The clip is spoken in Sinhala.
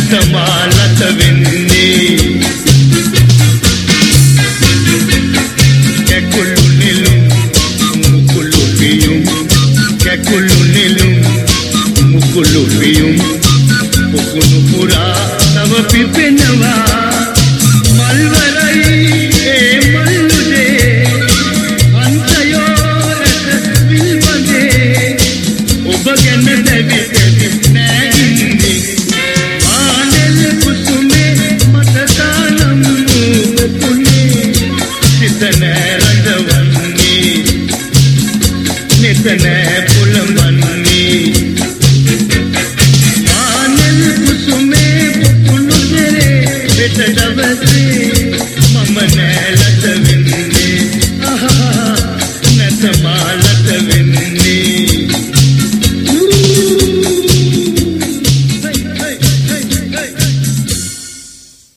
නැතමාලත වෙන්නේ කැකුළු නෙළුම් මුකුළු පියුම් කැකුළු නෙළුම් මුකුළු පියුම් පොකුණු පුරා තව පිපෙනවා මල්වරයි ඒ මල්ලුදේ අන්තයෝ රස විල්වදේ ඔබ ගැන දැවි දැවි නැගින්නේ ආනෙල් කුසුමේ මත තානම් මුකුනේ සිත නෑ රඳවන්නේ නෙත නෑ පුලඹන්නේ ආනෙල් කුසුමේ පුකුණු දෙරේ වෙත දවසේ මම නෑ ලත වෙන්නේ